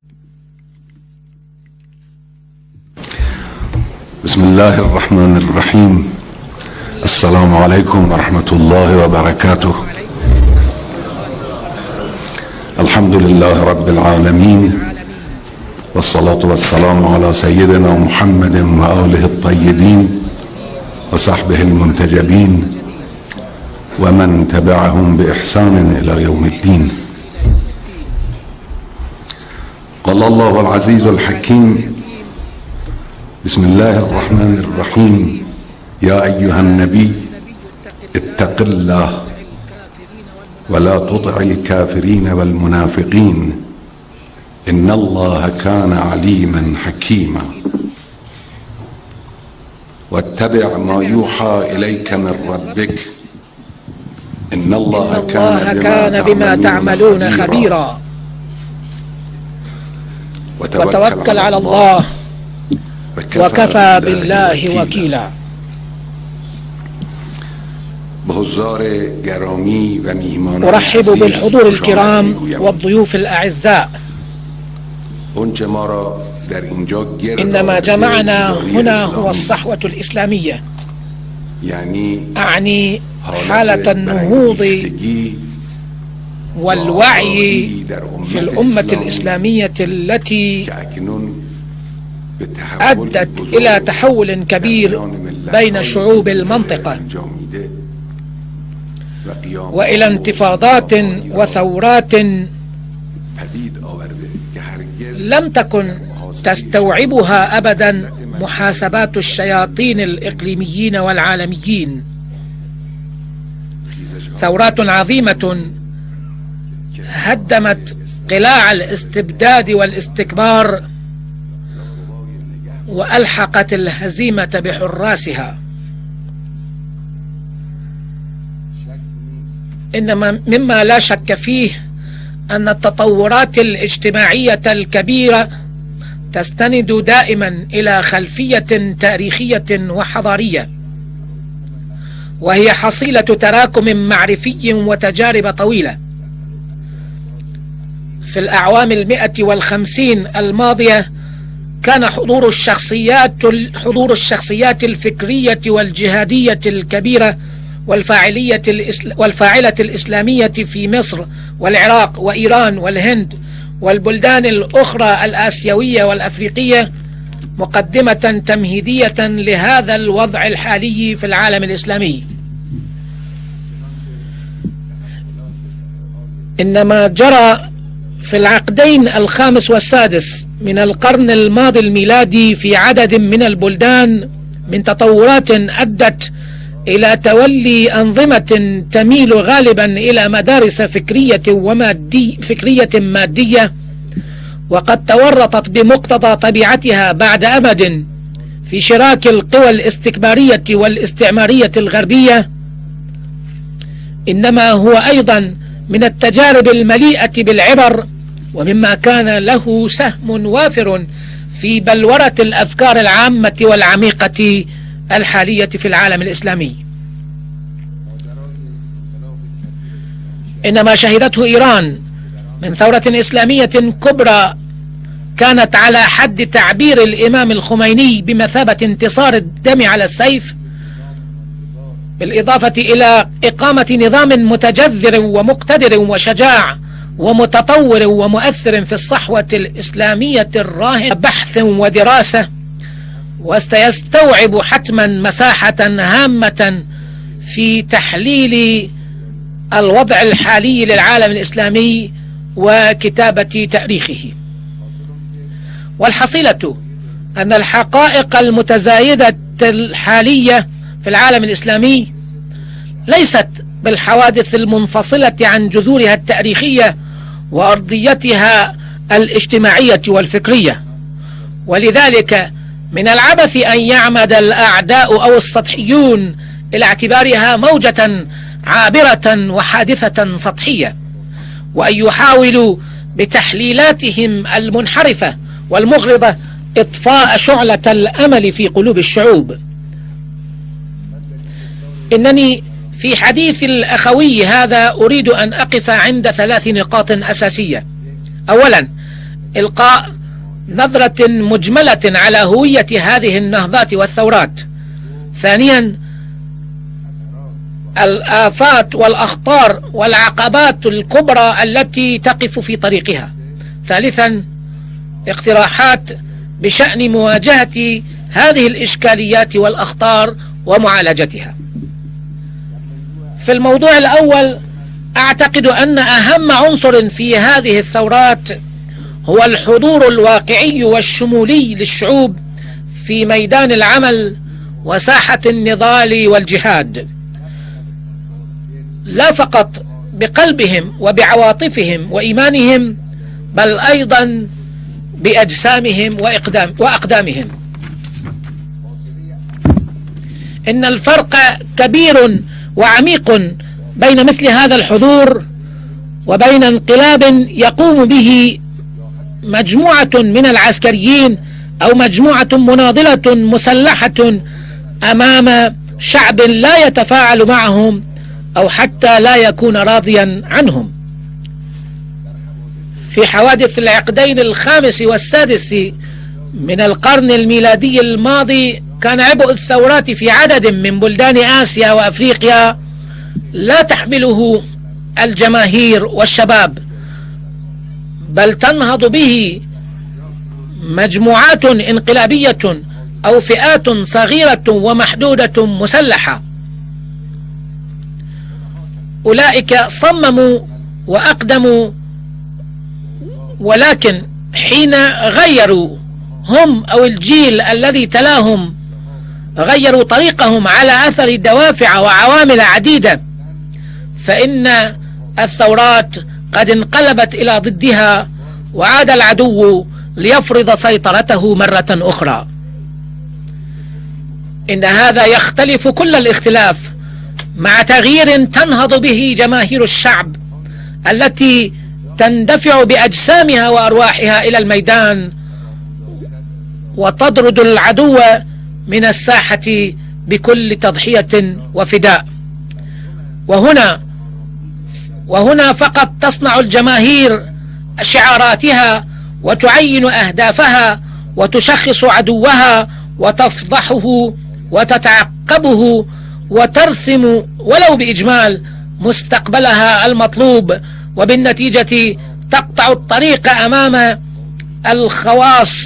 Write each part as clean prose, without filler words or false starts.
بسم الله الرحمن الرحيم. السلام عليكم ورحمة الله وبركاته. الحمد لله رب العالمين، والصلاة والسلام على سيدنا محمد وآله الطيبين وصحبه المنتجبين ومن تبعهم بإحسان إلى يوم الدين. قال الله العزيز الحكيم: بسم الله الرحمن الرحيم. يا أيها النبي اتق الله ولا تطع الكافرين والمنافقين إن الله كان عليما حكيما واتبع ما يوحى إليك من ربك إن الله كان بما تعملون خبيرا وتوكل على الله وكفى بالله وكيلا. أرحب بالحضور الكرام والضيوف الأعزاء. إنما جمعنا هنا هو الصحوة الإسلامية، أعني حالة النهوض والوعي في الأمة الإسلامية التي أدت إلى تحول كبير بين شعوب المنطقة وإلى انتفاضات وثورات لم تكن تستوعبها أبدا محاسبات الشياطين الإقليميين والعالميين. ثورات عظيمة هدمت قلاع الاستبداد والاستكبار وألحقت الهزيمة بحراسها. إنما مما لا شك فيه أن التطورات الاجتماعية الكبيرة تستند دائما إلى خلفية تاريخية وحضارية، وهي حصيلة تراكم معرفي وتجارب طويلة. في الأعوام 150 الماضية كان حضور الشخصيات الفكرية والجهادية الكبيرة والفاعلة الإسلامية في مصر والعراق وإيران والهند والبلدان الأخرى الآسيوية والأفريقية مقدمة تمهيدية لهذا الوضع الحالي في العالم الإسلامي. إنما جرى في العقدين الخامس والسادس من القرن الماضي الميلادي في عدد من البلدان من تطورات أدت إلى تولي أنظمة تميل غالبا إلى مدارس فكرية مادية، وقد تورطت بمقتضى طبيعتها بعد أمد في شراك القوى الاستكبارية والاستعمارية الغربية. إنما هو أيضا من التجارب المليئة بالعبر، ومما كان له سهم وافر في بلورة الأفكار العامة والعميقة الحالية في العالم الإسلامي. إنما شهدته إيران من ثورة إسلامية كبرى كانت على حد تعبير الإمام الخميني بمثابة انتصار الدم على السيف، بالإضافة إلى إقامة نظام متجذر ومقتدر وشجاع ومتطور ومؤثر في الصحوة الإسلامية الراهنة بحث ودراسة، وسيستوعب حتما مساحة هامة في تحليل الوضع الحالي للعالم الإسلامي وكتابة تاريخه. والحصيلة أن الحقائق المتزايدة الحالية في العالم الإسلامي ليست بالحوادث المنفصلة عن جذورها التاريخية وأرضيتها الاجتماعية والفكرية، ولذلك من العبث أن يعمد الأعداء أو السطحيون إلى اعتبارها موجة عابرة وحادثة سطحية، وأن يحاولوا بتحليلاتهم المنحرفة والمغرضة إطفاء شعلة الأمل في قلوب الشعوب. إنني في حديث الأخوي هذا أريد أن أقف عند 3 نقاط أساسية. أولا، إلقاء نظرة مجملة على هوية هذه النهضات والثورات. ثانيا، الآفات والأخطار والعقبات الكبرى التي تقف في طريقها. ثالثا، اقتراحات بشأن مواجهة هذه الإشكاليات والأخطار ومعالجتها. في الموضوع الأول، أعتقد أن أهم عنصر في هذه الثورات هو الحضور الواقعي والشمولي للشعوب في ميدان العمل وساحة النضال والجهاد، لا فقط بقلبهم وبعواطفهم وإيمانهم، بل أيضا بأجسامهم وأقدامهم. إن الفرق كبير وعميق بين مثل هذا الحضور وبين انقلاب يقوم به مجموعة من العسكريين أو مجموعة مناضلة مسلحة أمام شعب لا يتفاعل معهم أو حتى لا يكون راضيا عنهم. في حوادث العقدين الخامس والسادس من القرن الميلادي الماضي، كان عبء الثورات في عدد من بلدان آسيا وأفريقيا لا تحمله الجماهير والشباب، بل تنهض به مجموعات انقلابية أو فئات صغيرة ومحدودة مسلحة. أولئك صمموا وأقدموا، ولكن حين غيروا هم أو الجيل الذي تلاهم غيروا طريقهم على أثر دوافع وعوامل عديدة، فإن الثورات قد انقلبت إلى ضدها، وعاد العدو ليفرض سيطرته مرة أخرى. إن هذا يختلف كل الاختلاف مع تغيير تنهض به جماهير الشعب التي تندفع بأجسامها وأرواحها إلى الميدان وتطرد العدو من الساحة بكل تضحية وفداء. وهنا فقط تصنع الجماهير شعاراتها وتعين أهدافها وتشخص عدوها وتفضحه وتتعقبه وترسم ولو بإجمال مستقبلها المطلوب، وبالنتيجة تقطع الطريق أمام الخواص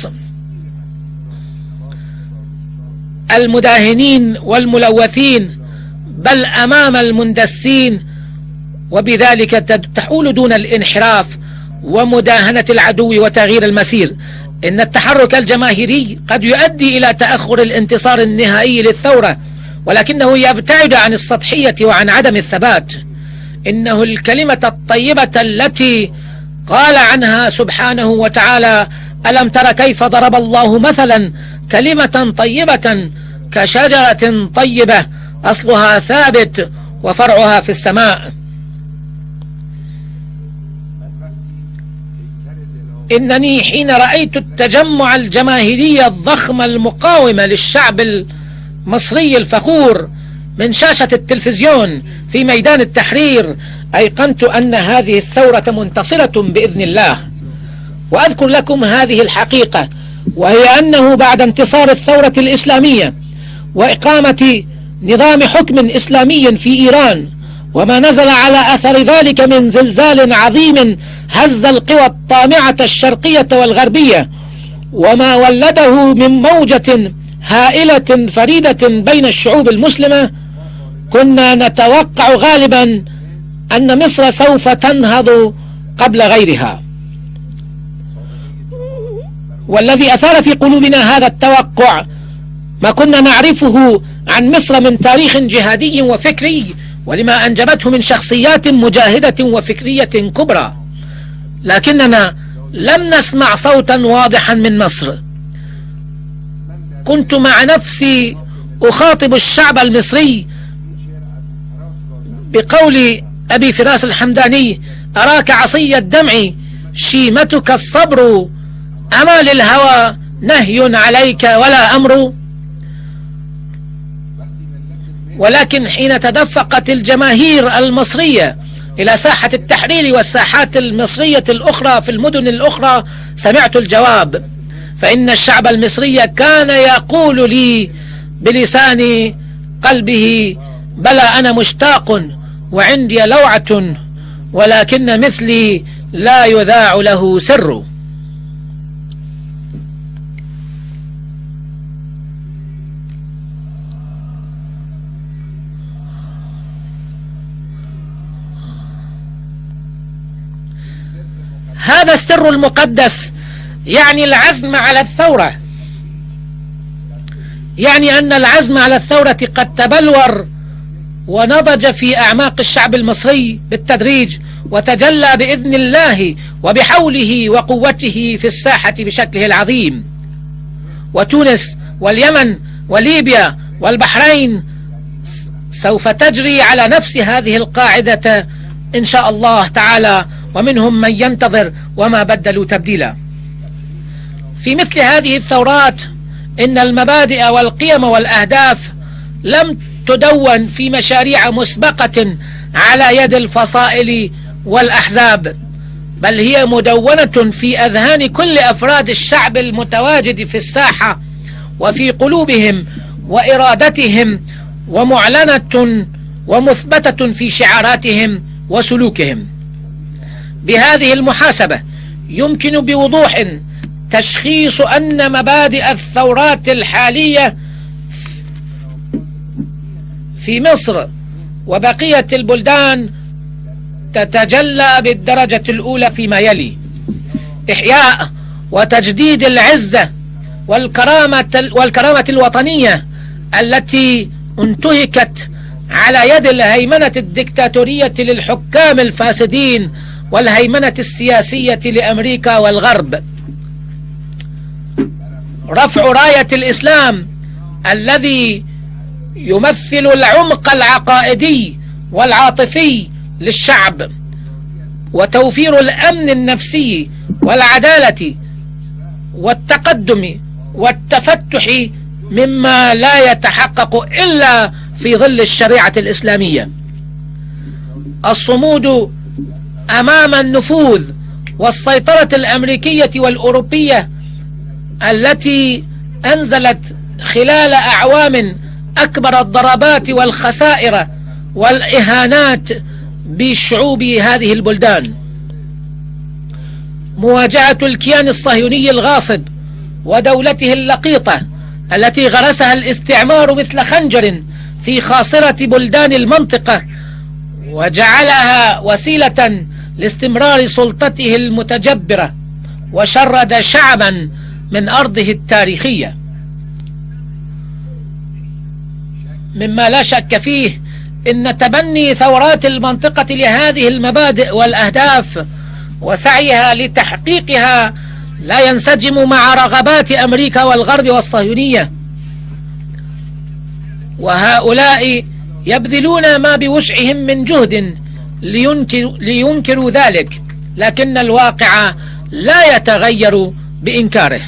المداهنين والملوثين، بل أمام المندسين، وبذلك تحول دون الانحراف ومداهنة العدو وتغيير المسير. إن التحرك الجماهيري قد يؤدي إلى تأخر الانتصار النهائي للثورة، ولكنه يبتعد عن السطحية وعن عدم الثبات. إنه الكلمة الطيبة التي قال عنها سبحانه وتعالى: ألم تر كيف ضرب الله مثلا كلمة طيبة كشجرة طيبة أصلها ثابت وفرعها في السماء. إنني حين رأيت التجمع الجماهيري الضخم المقاوم للشعب المصري الفخور من شاشة التلفزيون في ميدان التحرير، أيقنت أن هذه الثورة منتصرة بإذن الله. وأذكر لكم هذه الحقيقة، وهي أنه بعد انتصار الثورة الإسلامية وإقامة نظام حكم إسلامي في إيران، وما نزل على أثر ذلك من زلزال عظيم هز القوى الطامعة الشرقية والغربية، وما ولده من موجة هائلة فريدة بين الشعوب المسلمة، كنا نتوقع غالبا أن مصر سوف تنهض قبل غيرها. والذي أثار في قلوبنا هذا التوقع ما كنا نعرفه عن مصر من تاريخ جهادي وفكري، ولما أنجبته من شخصيات مجاهدة وفكرية كبرى، لكننا لم نسمع صوتا واضحا من مصر. كنت مع نفسي أخاطب الشعب المصري بقول أبي فراس الحمداني: أراك عصي الدمع شيمتك الصبر، أما للهوى نهي عليك ولا أمر. ولكن حين تدفقت الجماهير المصرية إلى ساحة التحرير التحرير والساحات المصرية الأخرى في المدن الأخرى سمعت الجواب، فإن الشعب المصري كان يقول لي بلسان قلبه: بلى أنا مشتاق وعندي لوعة، ولكن مثلي لا يذاع له سر. هذا السر المقدس يعني العزم على الثورة، يعني أن العزم على الثورة قد تبلور ونضج في أعماق الشعب المصري بالتدريج، وتجلى بإذن الله وبحوله وقوته في الساحة بشكله العظيم. وتونس واليمن وليبيا والبحرين سوف تجري على نفس هذه القاعدة إن شاء الله تعالى، ومنهم من ينتظر وما بدلوا تبديلا. في مثل هذه الثورات إن المبادئ والقيم والأهداف لم تدون في مشاريع مسبقة على يد الفصائل والأحزاب، بل هي مدونة في أذهان كل أفراد الشعب المتواجد في الساحة وفي قلوبهم وإرادتهم، ومعلنة ومثبتة في شعاراتهم وسلوكهم. بهذه المحاسبة يمكن بوضوح تشخيص أن مبادئ الثورات الحالية في مصر وبقية البلدان تتجلى بالدرجة الأولى فيما يلي: إحياء وتجديد العزة والكرامة الوطنية التي انتهكت على يد الهيمنة الدكتاتورية للحكام الفاسدين والهيمنة السياسية لأمريكا والغرب. رفع راية الإسلام الذي يمثل العمق العقائدي والعاطفي للشعب، وتوفير الأمن النفسي والعدالة والتقدم والتفتح مما لا يتحقق إلا في ظل الشريعة الإسلامية. الصمود أمام النفوذ والسيطرة الأمريكية والأوروبية التي أنزلت خلال أعوام أكبر الضربات والخسائر والإهانات بشعوب هذه البلدان. مواجهة الكيان الصهيوني الغاصب ودولته اللقيطة التي غرسها الاستعمار مثل خنجر في خاصرة بلدان المنطقة، وجعلها وسيلة لاستمرار سلطته المتجبرة، وشرد شعبا من أرضه التاريخية. مما لا شك فيه إن تبني ثورات المنطقة لهذه المبادئ والأهداف وسعيها لتحقيقها لا ينسجم مع رغبات أمريكا والغرب والصهيونية، وهؤلاء يبذلون ما بوسعهم من جهد لينكروا ذلك، لكن الواقع لا يتغير بإنكاره.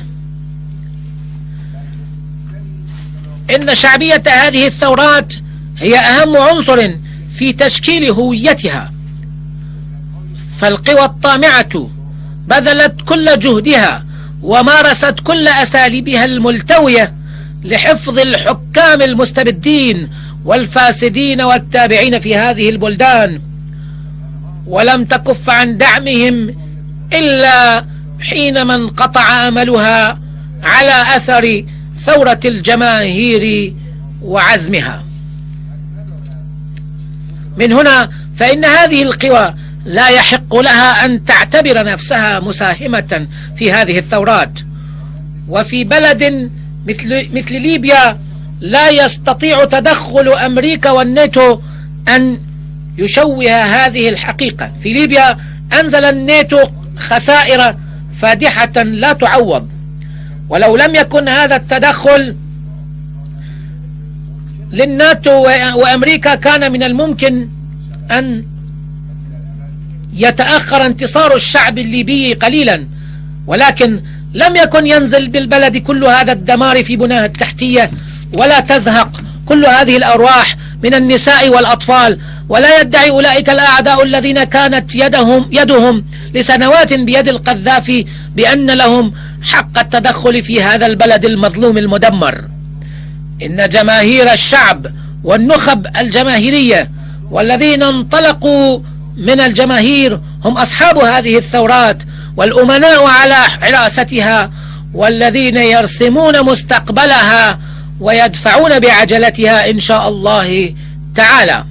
إن شعبية هذه الثورات هي أهم عنصر في تشكيل هويتها، فالقوى الطامعة بذلت كل جهدها ومارست كل أساليبها الملتوية لحفظ الحكام المستبدين والفاسدين والتابعين في هذه البلدان، ولم تكف عن دعمهم إلا حينما انقطع أملها على أثر ثورة الجماهير وعزمها. من هنا فإن هذه القوى لا يحق لها أن تعتبر نفسها مساهمة في هذه الثورات. وفي بلد مثل ليبيا لا يستطيع تدخل أمريكا والناتو أن يشوه هذه الحقيقة. في ليبيا أنزل الناتو خسائر فادحة لا تعوض، ولو لم يكن هذا التدخل للناتو وأمريكا كان من الممكن أن يتأخر انتصار الشعب الليبي قليلا، ولكن لم يكن ينزل بالبلد كل هذا الدمار في بناها التحتية، ولا تزهق كل هذه الأرواح من النساء والأطفال ولا يدعي أولئك الأعداء الذين كانت يدهم لسنوات بيد القذافي بأن لهم حق التدخل في هذا البلد المظلوم المدمر. إن جماهير الشعب والنخب الجماهيرية والذين انطلقوا من الجماهير هم أصحاب هذه الثورات والأمناء على حراستها، والذين يرسمون مستقبلها ويدفعون بعجلتها إن شاء الله تعالى.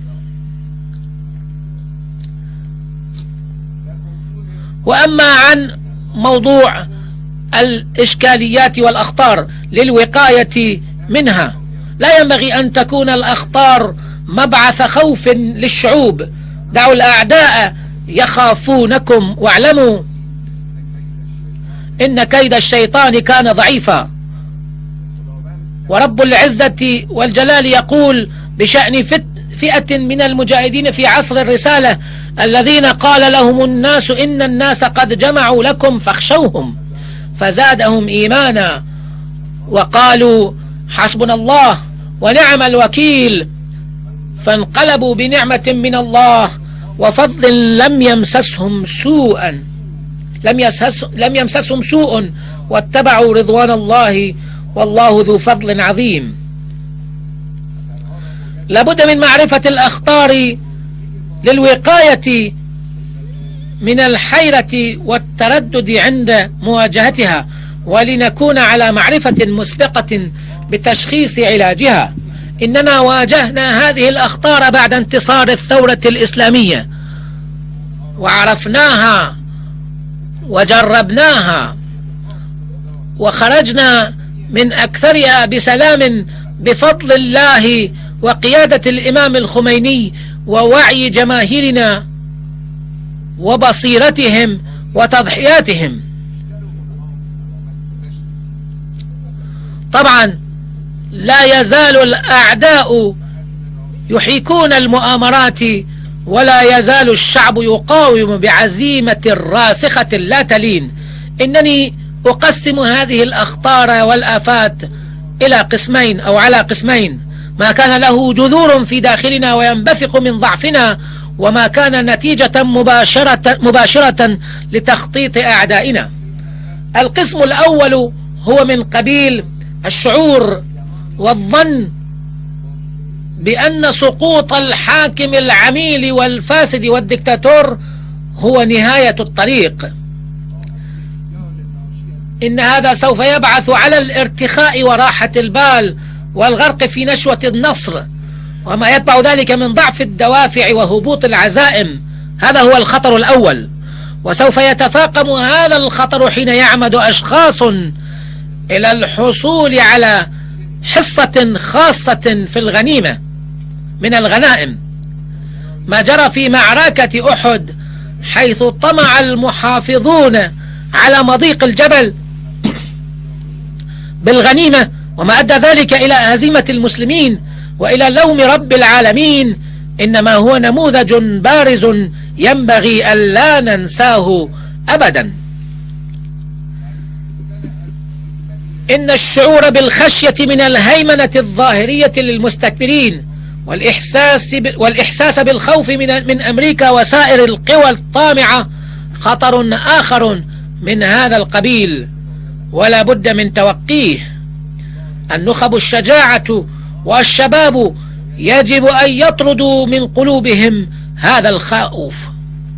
وأما عن موضوع الإشكاليات والأخطار للوقاية منها، لا ينبغي أن تكون الأخطار مبعث خوف للشعوب. دعوا الأعداء يخافونكم واعلموا إن كيد الشيطان كان ضعيفا. ورب العزة والجلال يقول بشأن فئة من المجاهدين في عصر الرسالة الذين قال لهم الناس إن الناس قد جمعوا لكم فاخشوهم فزادهم إيمانا وقالوا حسبنا الله ونعم الوكيل، فانقلبوا بنعمة من الله وفضل لم يمسسهم سوء واتبعوا رضوان الله والله ذو فضل عظيم. لابد من معرفة الأخطار للوقاية من الحيرة والتردد عند مواجهتها، ولنكون على معرفة مسبقة بتشخيص علاجها. إننا واجهنا هذه الأخطار بعد انتصار الثورة الإسلامية وعرفناها وجربناها وخرجنا من أكثرها بسلام بفضل الله وقيادة الإمام الخميني ووعي جماهيرنا وبصيرتهم وتضحياتهم. طبعا لا يزال الأعداء يحيكون المؤامرات ولا يزال الشعب يقاوم بعزيمة راسخة لا تلين. إنني أقسم هذه الأخطار والآفات إلى قسمين أو على قسمين: ما كان له جذور في داخلنا وينبثق من ضعفنا، وما كان نتيجة مباشرة لتخطيط أعدائنا. القسم الأول هو من قبيل الشعور والظن بأن سقوط الحاكم العميل والفاسد والدكتاتور هو نهاية الطريق. إن هذا سوف يبعث على الارتخاء وراحة البال والغرق في نشوة النصر وما يتبع ذلك من ضعف الدوافع وهبوط العزائم. هذا هو الخطر الأول، وسوف يتفاقم هذا الخطر حين يعمد أشخاص إلى الحصول على حصة خاصة في الغنيمة من الغنائم. ما جرى في معركة أحد حيث طمع المحافظون على مضيق الجبل بالغنيمة، وما أدى ذلك إلى هزيمة المسلمين وإلى لوم رب العالمين، إنما هو نموذج بارز ينبغي ألا ننساه أبدا. إن الشعور بالخشية من الهيمنة الظاهرية للمستكبرين والإحساس بالخوف من أمريكا وسائر القوى الطامعة خطر آخر من هذا القبيل ولا بد من توقيه. النخب الشجاعة والشباب يجب أن يطردوا من قلوبهم هذا الخوف.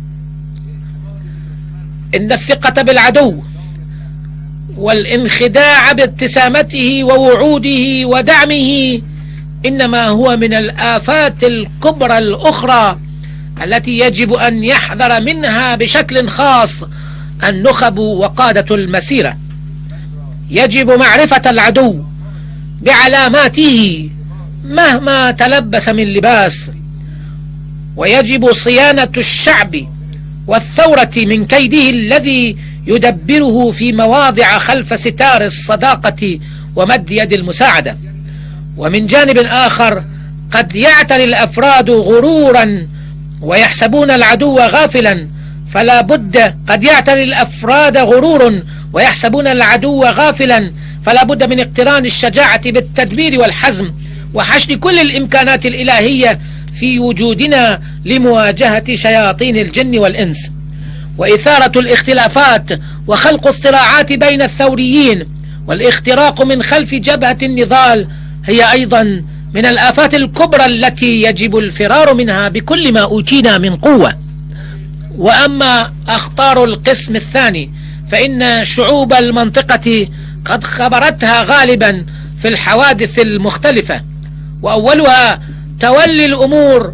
إن الثقة بالعدو والانخداع بابتسامته ووعوده ودعمه إنما هو من الآفات الكبرى الأخرى التي يجب أن يحذر منها بشكل خاص النخب وقادة المسيرة. يجب معرفة العدو بعلاماته مهما تلبس من لباس، ويجب صيانة الشعب والثورة من كيده الذي يدبره في مواضع خلف ستار الصداقة ومد يد المساعدة. ومن جانب آخر قد يعتري الأفراد غرورا ويحسبون العدو غافلا، فلا بد قد يعتري الأفراد غرور ويحسبون العدو غافلا فلا بد من اقتران الشجاعة بالتدبير والحزم وحشد كل الإمكانات الإلهية في وجودنا لمواجهة شياطين الجن والإنس. وإثارة الاختلافات وخلق الصراعات بين الثوريين والاختراق من خلف جبهة النضال هي أيضا من الآفات الكبرى التي يجب الفرار منها بكل ما أوتينا من قوة. وأما أخطار القسم الثاني فإن شعوب المنطقة قد خبرتها غالبا في الحوادث المختلفة، وأولها تولي الأمور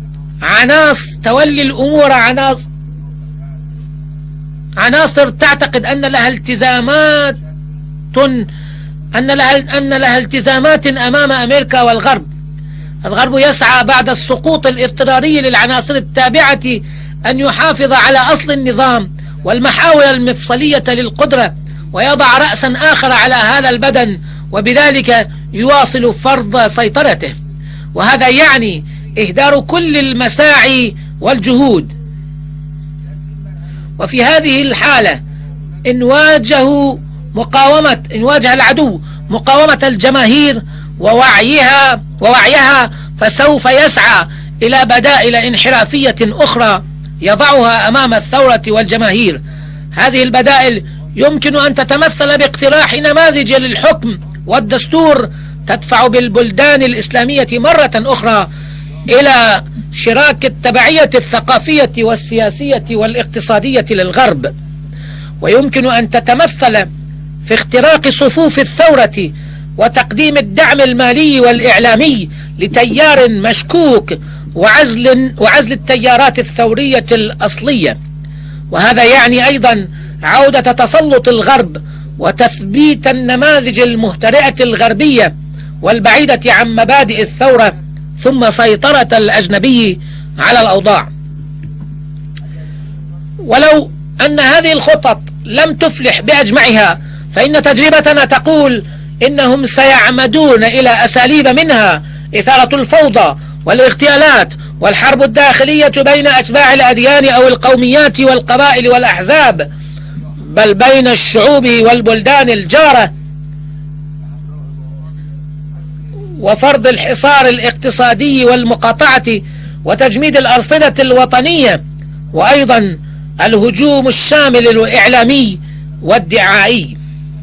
عناصر تعتقد أن لها التزامات أمام أمريكا والغرب. الغرب يسعى بعد السقوط الاضطراري للعناصر التابعة أن يحافظ على أصل النظام والمحاور المفصلية للقدرة، ويضع رأسا آخر على هذا البدن، وبذلك يواصل فرض سيطرته. وهذا يعني إهدار كل المساعي والجهود. وفي هذه الحالة إن واجه العدو مقاومة الجماهير ووعيها فسوف يسعى إلى بدائل انحرافية أخرى يضعها أمام الثورة والجماهير. هذه البدائل يمكن أن تتمثل باقتراح نماذج للحكم والدستور تدفع بالبلدان الإسلامية مرة أخرى إلى شراك التبعية الثقافية والسياسية والاقتصادية للغرب. ويمكن أن تتمثل في اختراق صفوف الثورة وتقديم الدعم المالي والإعلامي لتيار مشكوك وعزل التيارات الثورية الأصلية. وهذا يعني أيضا عودة تسلط الغرب وتثبيت النماذج المهترئة الغربية والبعيدة عن مبادئ الثورة، ثم سيطرة الأجنبي على الأوضاع. ولو أن هذه الخطط لم تفلح بأجمعها فإن تجربتنا تقول إنهم سيعمدون إلى أساليب منها إثارة الفوضى والاغتيالات والحرب الداخلية بين أتباع الأديان أو القوميات والقبائل والأحزاب، بل بين الشعوب والبلدان الجارة، وفرض الحصار الاقتصادي والمقاطعة وتجميد الأرصدة الوطنية، وأيضا الهجوم الشامل الإعلامي والدعائي.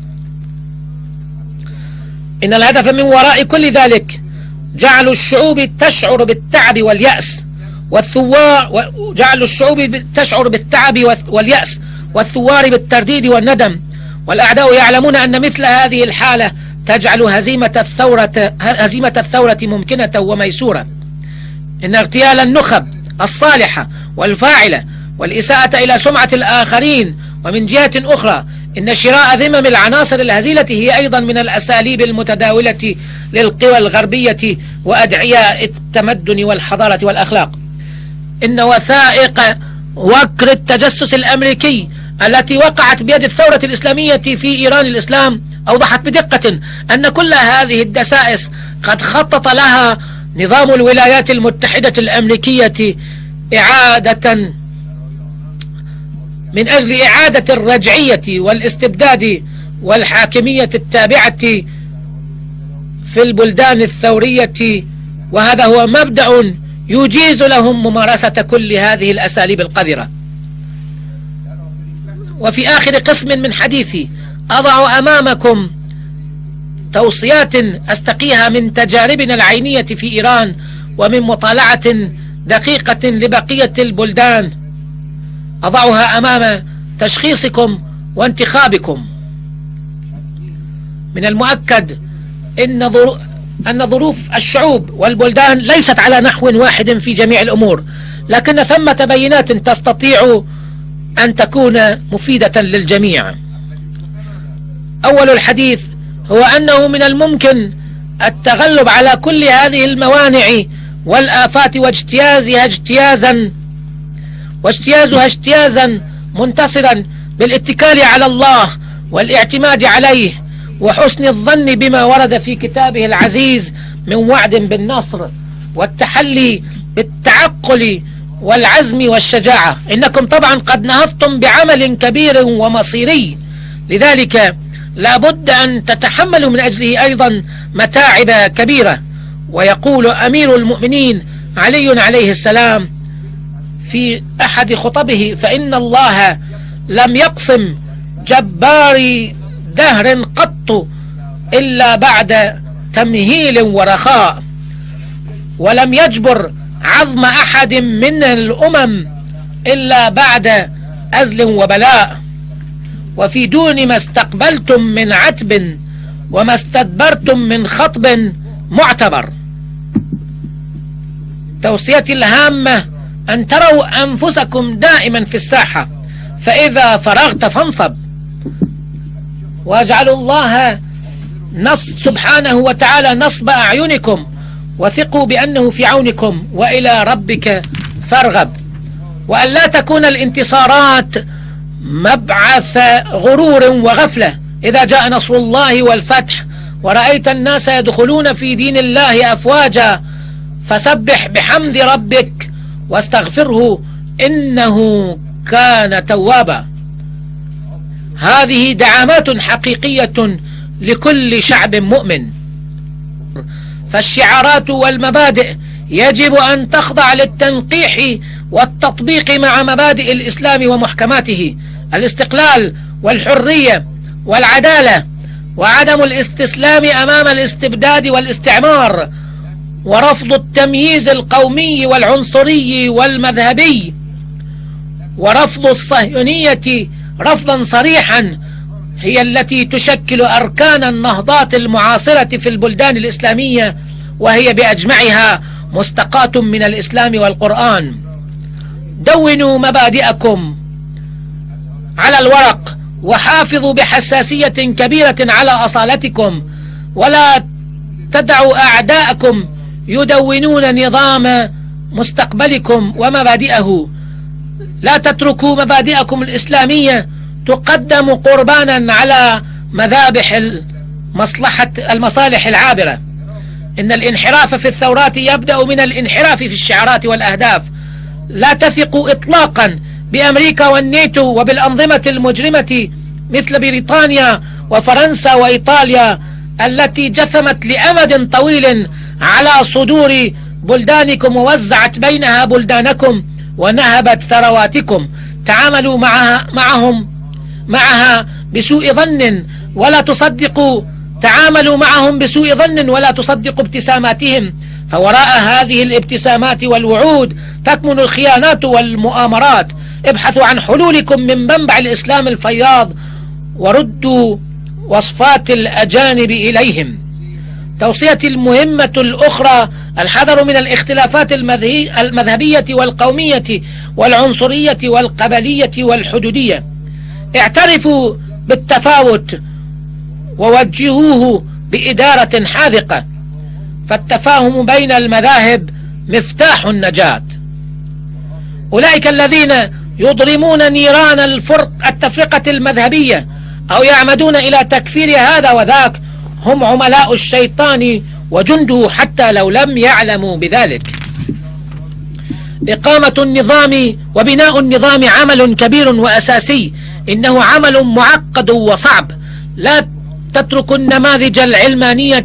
إن الهدف من وراء كل ذلك جعل الشعوب تشعر بالتعب واليأس والثوار بالترديد والندم. والأعداء يعلمون أن مثل هذه الحالة تجعل هزيمة الثورة ممكنة وميسورة. إن اغتيال النخب الصالحة والفاعلة والإساءة إلى سمعة الآخرين، ومن جهة أخرى إن شراء ذمم العناصر الهزيلة هي أيضا من الأساليب المتداولة للقوى الغربية وأدعياء التمدن والحضارة والأخلاق. إن وثائق وكر التجسس الأمريكي التي وقعت بيد الثورة الإسلامية في إيران الإسلام أوضحت بدقة أن كل هذه الدسائس قد خطط لها نظام الولايات المتحدة الأمريكية من أجل إعادة الرجعية والاستبداد والحاكمية التابعة في البلدان الثورية، وهذا هو مبدأ يجيز لهم ممارسة كل هذه الأساليب القذرة. وفي آخر قسم من حديثي أضع أمامكم توصيات أستقيها من تجاربنا العينية في إيران ومن مطالعة دقيقة لبقية البلدان، أضعها أمام تشخيصكم وانتخابكم. من المؤكد أن ظروف الشعوب والبلدان ليست على نحو واحد في جميع الأمور، لكن ثمة بينات تستطيع أن تكون مفيدة للجميع. أول الحديث هو أنه من الممكن التغلب على كل هذه الموانع والآفات واجتيازها اجتيازا منتصرا بالاتكال على الله والاعتماد عليه وحسن الظن بما ورد في كتابه العزيز من وعد بالنصر والتحلي بالتعقل والعزم والشجاعة. إنكم طبعا قد نهضتم بعمل كبير ومصيري، لذلك لا بد أن تتحملوا من أجله أيضا متاعب كبيرة. ويقول أمير المؤمنين علي عليه السلام في أحد خطبه: فإن الله لم يقسم جبار دهر قط إلا بعد تمهيل ورخاء، ولم يجبر عظم أحد من الأمم إلا بعد أزل وبلاء، وفي دون ما استقبلتم من عتب وما استدبرتم من خطب معتبر. توصيتي الهامة أن تروا أنفسكم دائما في الساحة، فإذا فرغت فانصب، واجعلوا الله سبحانه وتعالى نصب أعينكم، وثقوا بأنه في عونكم، وإلى ربك فارغب. وأن لا تكون الانتصارات مبعث غرور وغفلة. إذا جاء نصر الله والفتح ورأيت الناس يدخلون في دين الله أفواجا فسبح بحمد ربك واستغفره إنه كان توابا. هذه دعامات حقيقية لكل شعب مؤمن. فالشعارات والمبادئ يجب أن تخضع للتنقيح والتطبيق مع مبادئ الإسلام ومحكماته: الاستقلال والحرية والعدالة، وعدم الاستسلام أمام الاستبداد والاستعمار، ورفض التمييز القومي والعنصري والمذهبي، ورفض الصهيونية رفضا صريحا هي التي تشكل أركان النهضات المعاصرة في البلدان الإسلامية، وهي بأجمعها مستقاة من الإسلام والقرآن. دونوا مبادئكم على الورق، وحافظوا بحساسية كبيرة على أصالتكم، ولا تدعوا أعداءكم يدونون نظام مستقبلكم ومبادئه. لا تتركوا مبادئكم الإسلامية تقدم قربانا على مذابح المصالح العابرة. إن الانحراف في الثورات يبدأ من الانحراف في الشعارات والأهداف. لا تثقوا إطلاقا بأمريكا والناتو وبالأنظمة المجرمة مثل بريطانيا وفرنسا وإيطاليا التي جثمت لأمد طويل على صدور بلدانكم ووزعت بينها بلدانكم ونهبت ثرواتكم. تعاملوا معها بسوء ظن ولا تصدقوا تعاملوا معهم بسوء ظن ولا تصدقوا ابتساماتهم، فوراء هذه الابتسامات والوعود تكمن الخيانات والمؤامرات. ابحثوا عن حلولكم من منبع الإسلام الفياض وردوا وصفات الأجانب إليهم. توصيتي المهمة الأخرى: الحذر من الاختلافات المذهبية والقومية والعنصرية والقبلية والحدودية. اعترفوا بالتفاوت ووجهوه بإدارة حاذقة، فالتفاهم بين المذاهب مفتاح النجاة. أولئك الذين يضرمون نيران التفرقة المذهبية أو يعمدون إلى تكفير هذا وذاك هم عملاء الشيطان وجنده حتى لو لم يعلموا بذلك. إقامة النظام وبناء النظام عمل كبير وأساسي، إنه عمل معقد وصعب. لا تتركوا النماذج العلمانية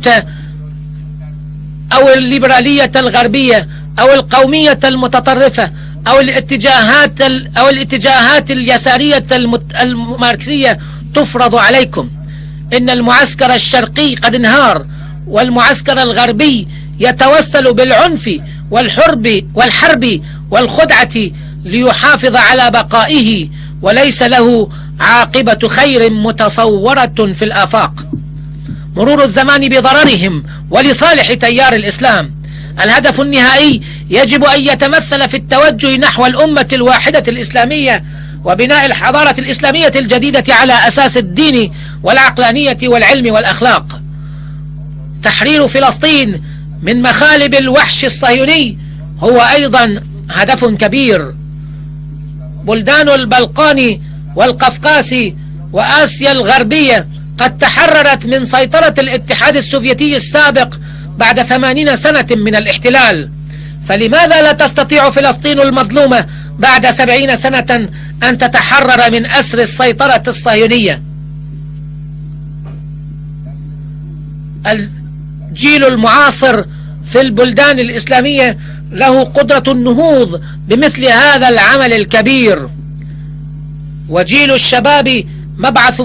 أو الليبرالية الغربية أو القومية المتطرفة أو الاتجاهات اليسارية الماركسية تفرض عليكم. إن المعسكر الشرقي قد انهار، والمعسكر الغربي يتوسل بالعنف والحرب والخدعة ليحافظ على بقائه، وليس له عاقبة خير متصورة في الآفاق. مرور الزمان بضررهم ولصالح تيار الإسلام. الهدف النهائي يجب أن يتمثل في التوجه نحو الأمة الواحدة الإسلامية وبناء الحضارة الإسلامية الجديدة على أساس الدين والعقلانية والعلم والأخلاق. تحرير فلسطين من مخالب الوحش الصهيوني هو أيضا هدف كبير. بلدان البلقان والقفقاس وآسيا الغربية قد تحررت من سيطرة الاتحاد السوفيتي السابق بعد 80 سنة من الاحتلال، فلماذا لا تستطيع فلسطين المظلومة بعد 70 سنة أن تتحرر من أسر السيطرة الصهيونية؟ الجيل المعاصر في البلدان الإسلامية له قدرة النهوض بمثل هذا العمل الكبير. وجيل الشباب مبعث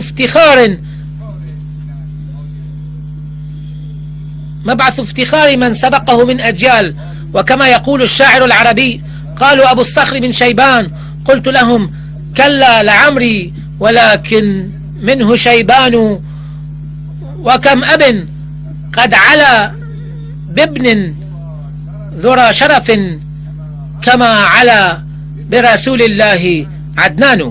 افتخار من سبقه من أجيال. وكما يقول الشاعر العربي: قالوا أبو الصخر بن شيبان، قلت لهم كلا لعمري ولكن منه شيبان. وكم أب قد علا بابن ذرى شرف كما علا برسول الله عدنان.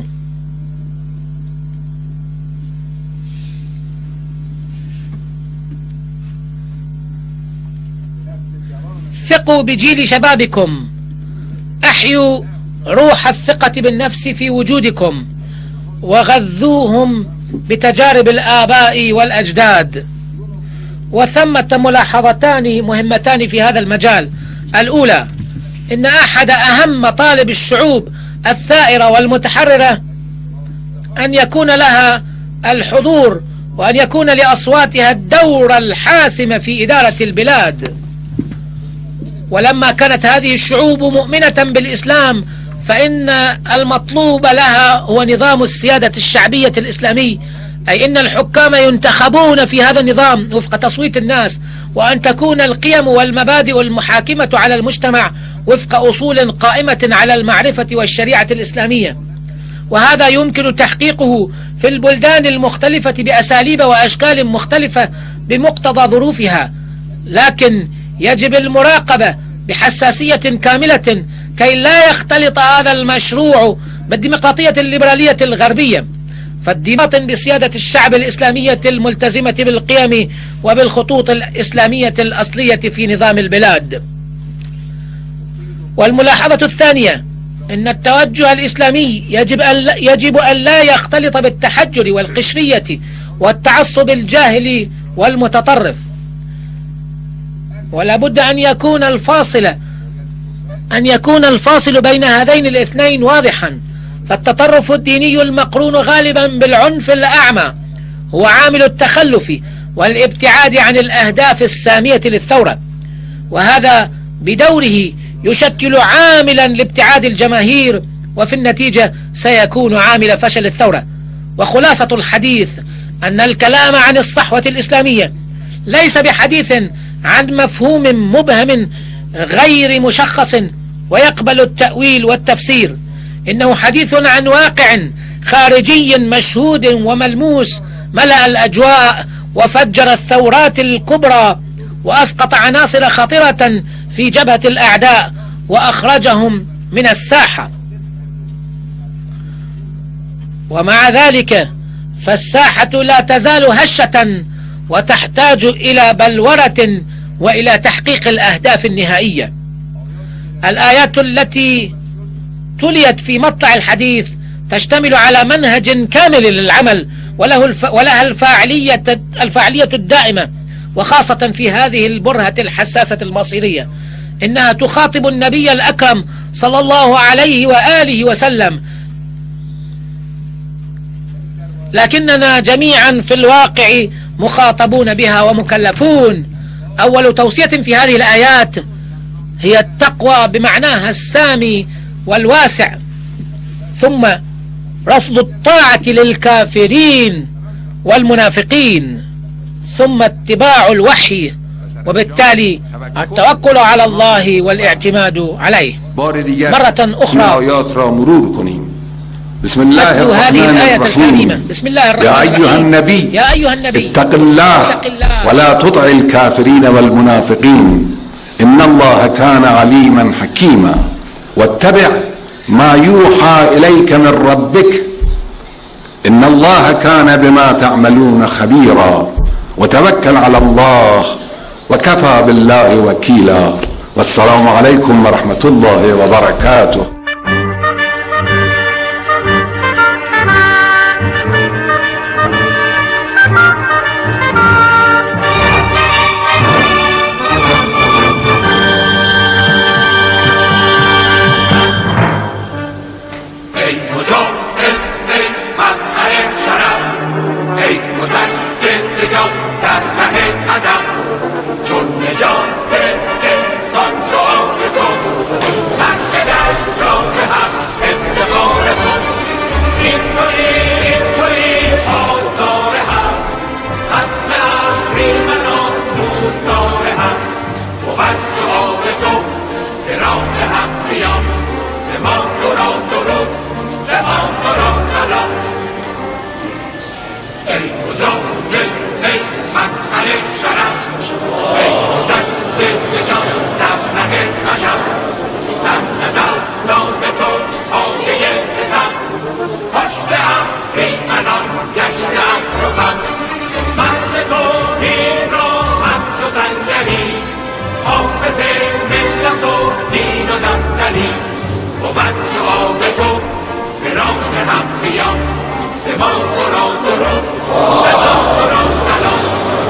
ثقوا بجيل شبابكم، أحيوا روح الثقة بالنفس في وجودكم، وغذوهم بتجارب الآباء والأجداد. وثمة ملاحظتان مهمتان في هذا المجال. الأولى: إن أحد أهم مطالب الشعوب الثائرة والمتحررة أن يكون لها الحضور، وأن يكون لأصواتها الدور الحاسم في إدارة البلاد. ولما كانت هذه الشعوب مؤمنة بالإسلام، فإن المطلوب لها هو نظام السيادة الشعبية الإسلامي، أي إن الحكام ينتخبون في هذا النظام وفق تصويت الناس، وأن تكون القيم والمبادئ المحاكمة على المجتمع وفق أصول قائمة على المعرفة والشريعة الإسلامية. وهذا يمكن تحقيقه في البلدان المختلفة بأساليب وأشكال مختلفة بمقتضى ظروفها، لكن يجب المراقبة بحساسية كاملة كي لا يختلط هذا المشروع بالديمقراطية الليبرالية الغربية، فالديمقراطية بسيادة الشعب الإسلامية الملتزمة بالقيم وبالخطوط الإسلامية الأصلية في نظام البلاد. والملاحظة الثانية: إن التوجه الإسلامي يجب أن لا يختلط بالتحجر والقشرية والتعصب الجاهلي والمتطرف، ولا بد أن يكون الفاصل بين هذين الاثنين واضحا. فالتطرف الديني المقرون غالبا بالعنف الأعمى هو عامل التخلف والابتعاد عن الأهداف السامية للثورة، وهذا بدوره يشكل عاملا لابتعاد الجماهير، وفي النتيجة سيكون عامل فشل الثورة. وخلاصة الحديث أن الكلام عن الصحوة الإسلامية ليس بحديث عن مفهوم مبهم غير مشخص ويقبل التأويل والتفسير، إنه حديث عن واقع خارجي مشهود وملموس ملأ الأجواء وفجر الثورات الكبرى، وأسقط عناصر خطرة في جبهة الأعداء وأخرجهم من الساحة. ومع ذلك فالساحة لا تزال هشة وتحتاج إلى بلورة وإلى تحقيق الأهداف النهائية. الآيات التي تليت في مطلع الحديث تشتمل على منهج كامل للعمل ولها الفاعلية الدائمة، وخاصة في هذه البرهة الحساسة المصيرية. إنها تخاطب النبي الأكرم صلى الله عليه وآله وسلم، لكننا جميعا في الواقع مخاطبون بها ومكلفون. أول توصية في هذه الآيات هي التقوى بمعناها السامي والواسع، ثم رفض الطاعة للكافرين والمنافقين، ثم اتباع الوحي، وبالتالي التوكل على الله والاعتماد عليه. مرة أخرى بسم الله الرحمن الرحيم. بسم الله الرحمن الرحيم. يا أيها النبي اتق الله ولا تطع الكافرين والمنافقين إن الله كان عليما حكيما واتبع ما يوحى إليك من ربك إن الله كان بما تعملون خبيرا وتوكل على الله وكفى بالله وكيلا. والسلام عليكم ورحمة الله وبركاته. چون نجات انسان شعار تو هم بیا به ما خورا درود به ما خورا سلام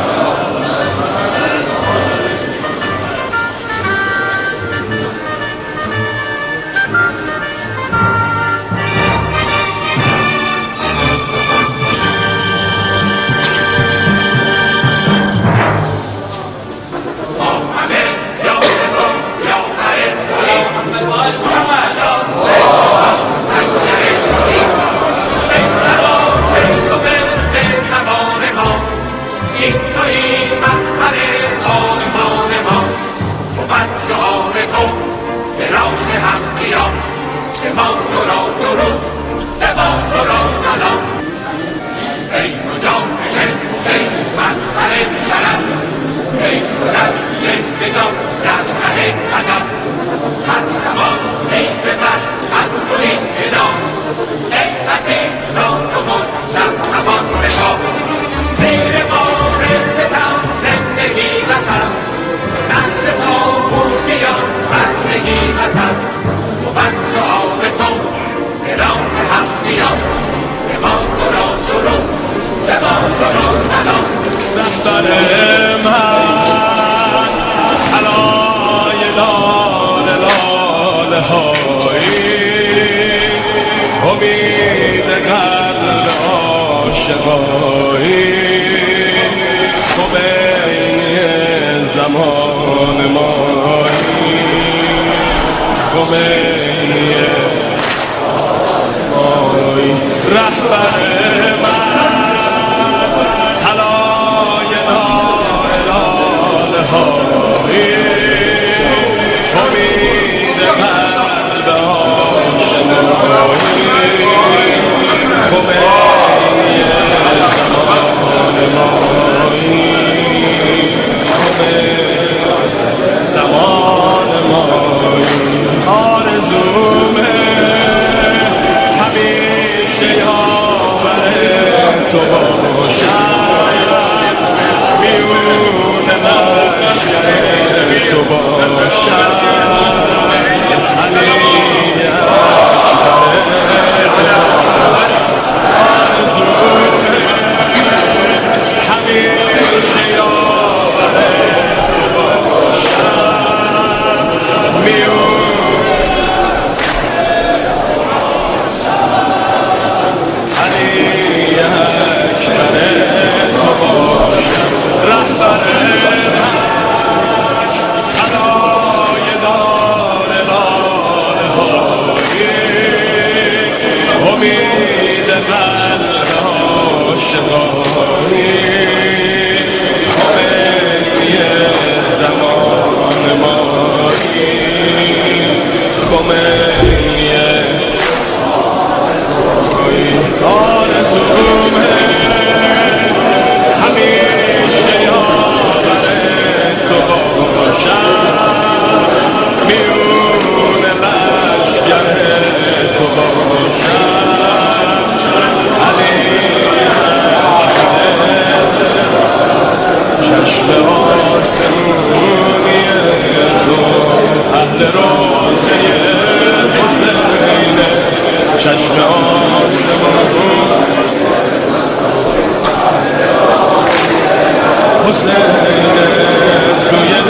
زمان مایی خمینی مایی رهبر من طلای لاله هایی امید قلب آشنایی خمینی زمان مایی زمان مایی آرزومه همیشه یاور تو باشم میون لشکر تو باشم علی اکبر تو آرزومه همیشه یاور حسین توی